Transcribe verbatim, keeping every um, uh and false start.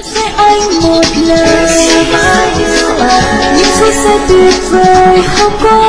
với anh một lần những phút giây tuyệt vời không có